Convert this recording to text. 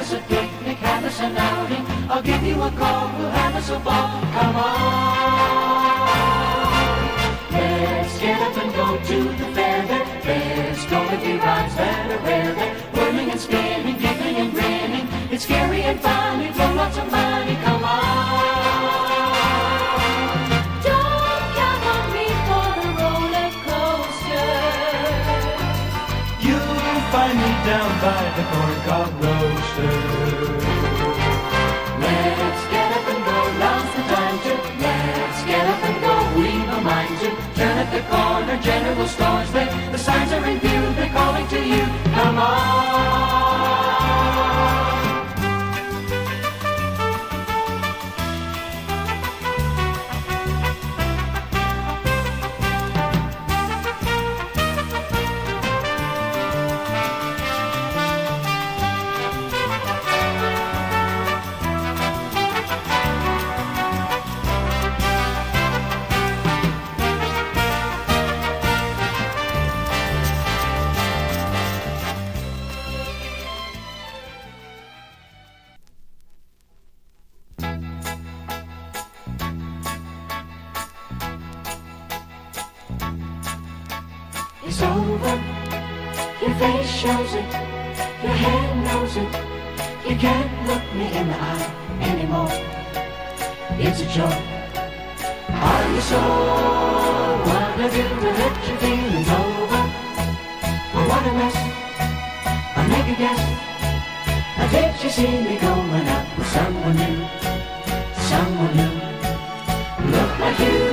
us a picnic, have us an outing. I'll give you a call, we'll have us a ball. Come on, let's get up and go to the fair there. There's gonna be rides that are rare there, whirling and spinning, giggling and grinning. It's scary and funny, for lots of money. Come on, don't count on me for the roller coaster. You'll find me down by the corncob roaster. Let's get up and go, now's the time to. Let's get up and go, we've a mind to. Turn at the corner, general stores there. The signs are in view, they're calling to you. Come on. It's over, your face shows it, your head knows it. You can't look me in the eye anymore. It's a joke. Are you sure? What I do to hurt your feelings over? Well, what a mess. I'll make a guess. Did you see me going out with someone new? Someone new. Look like you.